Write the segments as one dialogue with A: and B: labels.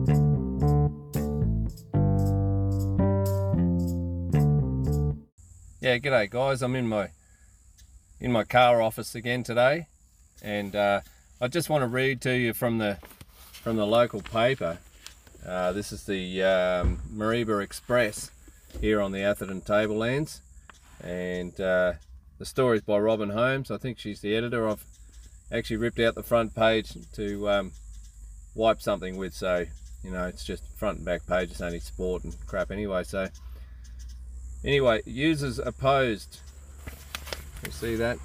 A: Yeah, g'day guys. I'm in my car office again today, and I just want to read to you from the local paper. This is the Mareeba Express here on the Atherton Tablelands, and the story's by Robin Holmes. I think she's the editor. I've actually ripped out the front page to wipe something with, so you know, it's just front and back page. It's only sport and crap anyway. So anyway, users opposed. You see that?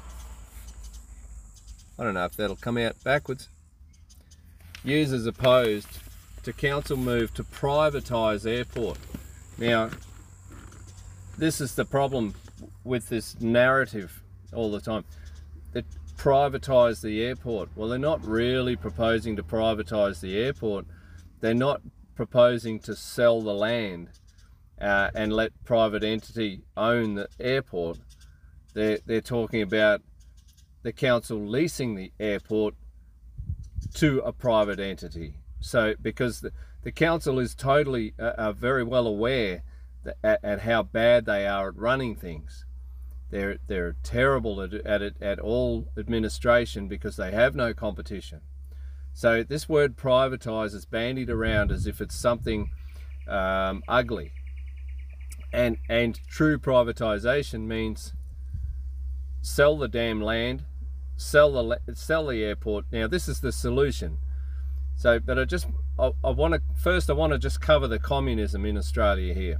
A: I don't know if that'll come out backwards. Users opposed to council move to privatise airport. Now, this is the problem with this narrative all the time. That privatise the airport. Well, they're not really proposing to privatise the airport. They're not proposing to sell the land and let private entity own the airport. They're talking about the council leasing the airport to a private entity. So because the council is totally very well aware at how bad they are at running things. They're terrible at it, at all administration, because they have no competition. So this word privatise is bandied around as if it's something ugly. And true privatisation means sell the damn land, sell the airport. Now this is the solution. So, but I want to just cover the communism in Australia here.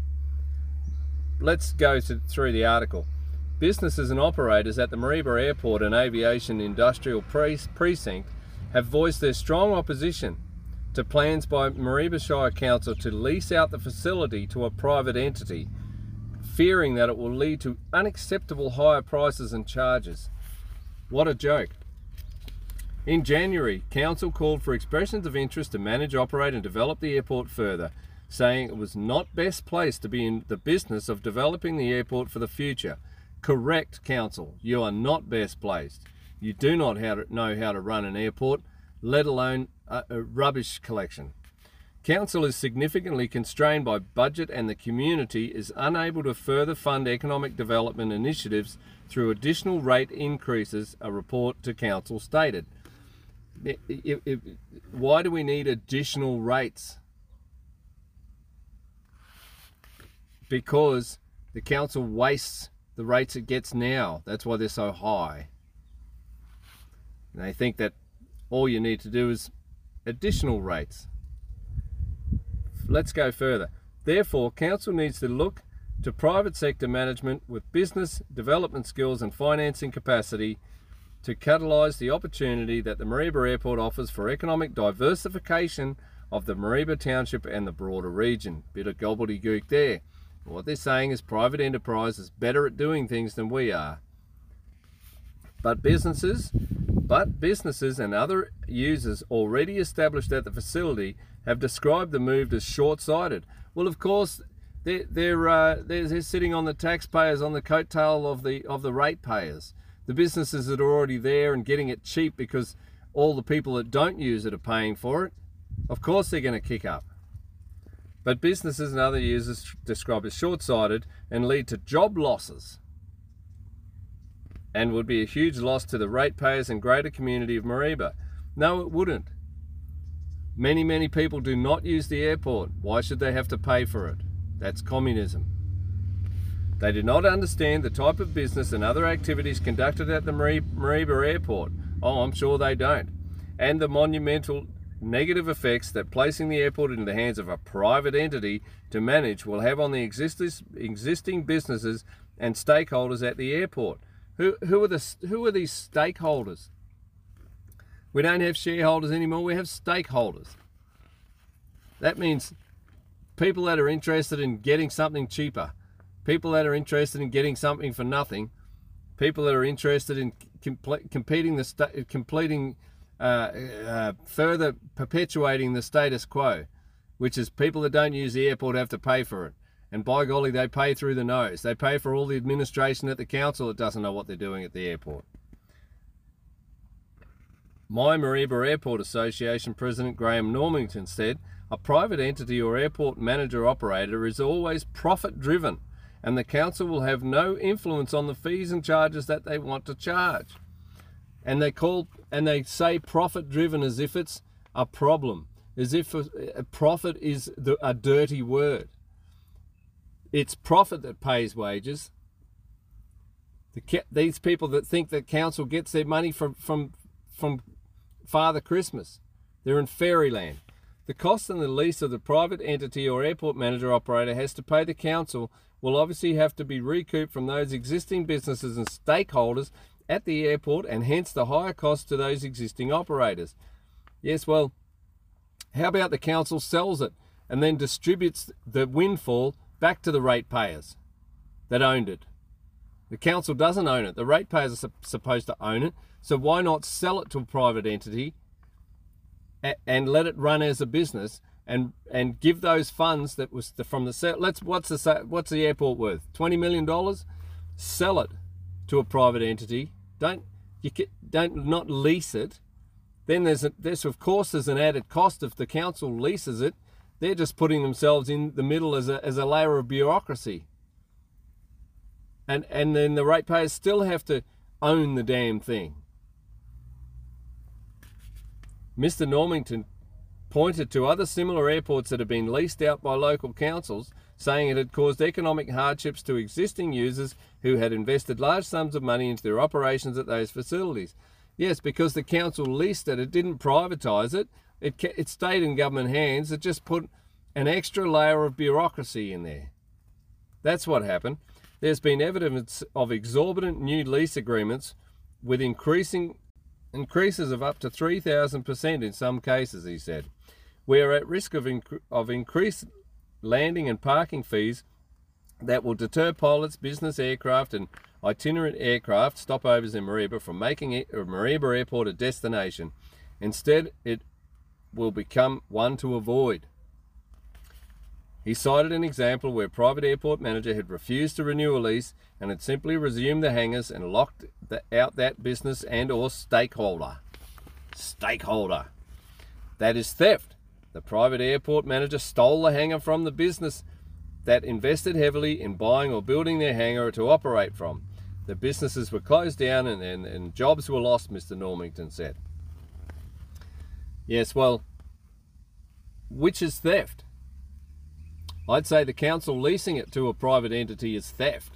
A: Let's go through the article. Businesses and operators at the Mareeba Airport and Aviation Industrial Precinct have voiced their strong opposition to plans by Mareeba Shire Council to lease out the facility to a private entity, fearing that it will lead to unacceptable higher prices and charges. What a joke. In January, Council called for expressions of interest to manage, operate and develop the airport further, saying it was not best placed to be in the business of developing the airport for the future. Correct, Council. You are not best placed. You do not know how to run an airport, let alone a rubbish collection. Council is significantly constrained by budget, and the community is unable to further fund economic development initiatives through additional rate increases, a report to Council stated. Why do we need additional rates? Because the council wastes the rates it gets now. That's why they're so high. And they think that all you need to do is additional rates. Let's go further. Therefore, council needs to look to private sector management with business development skills and financing capacity to catalyse the opportunity that the Mareeba Airport offers for economic diversification of the Mareeba Township and the broader region. Bit of gobbledygook there. What they're saying is private enterprise is better at doing things than we are. But businesses and other users already established at the facility have described the move as short-sighted. Well, of course, they're sitting on the taxpayers, on the coattail of the ratepayers. The businesses that are already there and getting it cheap because all the people that don't use it are paying for it. Of course they're going to kick up. But businesses and other users describe as short-sighted and lead to job losses, and would be a huge loss to the ratepayers and greater community of Mareeba. No, it wouldn't. Many people do not use the airport. Why should they have to pay for it? That's communism. They do not understand the type of business and other activities conducted at the Mareeba Airport. Oh, I'm sure they don't. And the monumental negative effects that placing the airport into the hands of a private entity to manage will have on the existing businesses and stakeholders at the airport. Who are these stakeholders? We don't have shareholders anymore, we have stakeholders. That means people that are interested in getting something cheaper, people that are interested in getting something for nothing, people that are interested in further perpetuating the status quo, which is people that don't use the airport have to pay for it. And by golly, they pay through the nose. They pay for all the administration at the council that doesn't know what they're doing at the airport. My Mareeba Airport Association President Graham Normington said, a private entity or airport manager operator is always profit driven, and the council will have no influence on the fees and charges that they want to charge. And they say profit driven as if it's a problem, as if a profit is a dirty word. It's profit that pays wages. These people that think that council gets their money from Father Christmas, they're in fairyland. The cost and the lease of the private entity or airport manager operator has to pay the council will obviously have to be recouped from those existing businesses and stakeholders at the airport, and hence the higher cost to those existing operators. Yes, well, how about the council sells it and then distributes the windfall back to the ratepayers that owned it? The council doesn't own it. The ratepayers are supposed to own it. So why not sell it to a private entity and let it run as a business and give those funds that was from the sale? What's the airport worth? $20 million? Sell it to a private entity. Don't not lease it. Then there's of course an added cost if the council leases it. They're just putting themselves in the middle as a layer of bureaucracy. And then the ratepayers still have to own the damn thing. Mr. Normington pointed to other similar airports that have been leased out by local councils, saying it had caused economic hardships to existing users who had invested large sums of money into their operations at those facilities. Yes, because the council leased it, it didn't privatise it, it stayed in government hands, it just put an extra layer of bureaucracy in there. That's what happened. There's been evidence of exorbitant new lease agreements with increases of up to 3,000% in some cases, he said. We are at risk of increased landing and parking fees that will deter pilots, business aircraft and itinerant aircraft stopovers in Mareeba from making Mareeba Airport a destination. Instead, it will become one to avoid. He cited an example where a private airport manager had refused to renew a lease and had simply resumed the hangars and locked out that business and or stakeholder. That is theft. The private airport manager stole the hangar from the business that invested heavily in buying or building their hangar to operate from. The businesses were closed down and jobs were lost, Mr. Normington said. Yes, well, which is theft? I'd say the council leasing it to a private entity is theft.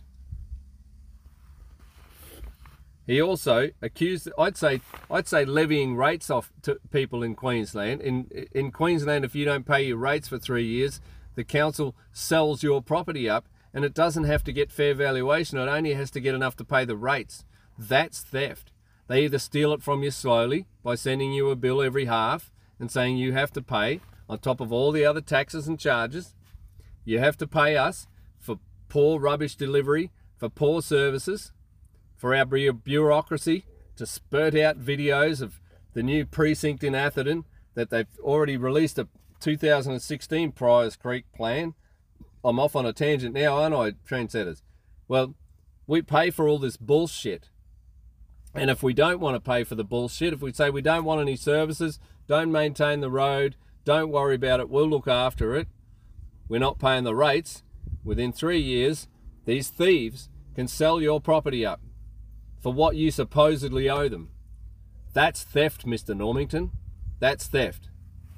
A: He also accused, I'd say levying rates off to people in Queensland. In Queensland, if you don't pay your rates for 3 years, the council sells your property up and it doesn't have to get fair valuation. It only has to get enough to pay the rates. That's theft. They either steal it from you slowly by sending you a bill every half and saying you have to pay on top of all the other taxes and charges. You have to pay us for poor rubbish delivery, for poor services, for our bureaucracy to spurt out videos of the new precinct in Atherton that they've already released a 2016 Priors Creek plan. I'm off on a tangent now, aren't I, trendsetters? Well, we pay for all this bullshit. And if we don't want to pay for the bullshit, if we say we don't want any services, don't maintain the road, don't worry about it, we'll look after it, we're not paying the rates, within 3 years, these thieves can sell your property up for what you supposedly owe them. That's theft, Mr. Normington. That's theft.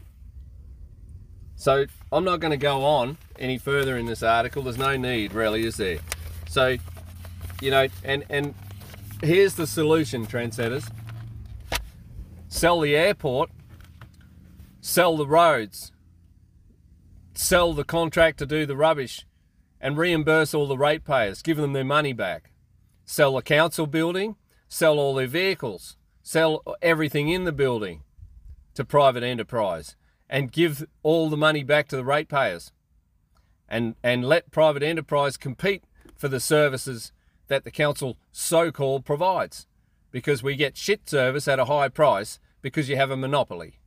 A: So I'm not going to go on any further in this article. There's no need, really, is there? So, you know, and here's the solution, trendsetters. Sell the airport, sell the roads, sell the contract to do the rubbish and reimburse all the ratepayers, give them their money back. Sell the council building, sell all their vehicles, sell everything in the building to private enterprise and give all the money back to the ratepayers and let private enterprise compete for the services that the council so-called provides, because we get shit service at a high price because you have a monopoly.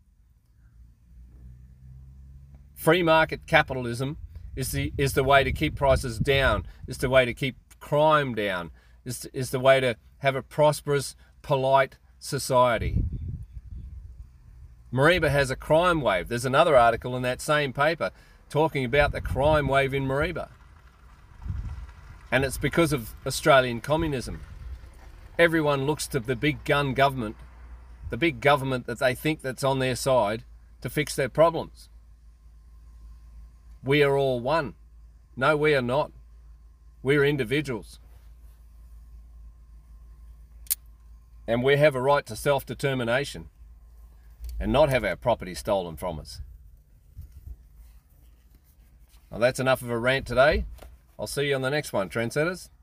A: Free market capitalism is the way to keep prices down, is the way to keep crime down, is the way to have a prosperous, polite society. Mareeba has a crime wave. There's another article in that same paper talking about the crime wave in Mareeba. And it's because of Australian communism. Everyone looks to the big gun government, the big government that they think that's on their side, to fix their problems. We are all one. No, we are not. We're individuals. And we have a right to self-determination and not have our property stolen from us. Well, that's enough of a rant today. I'll see you on the next one, trendsetters.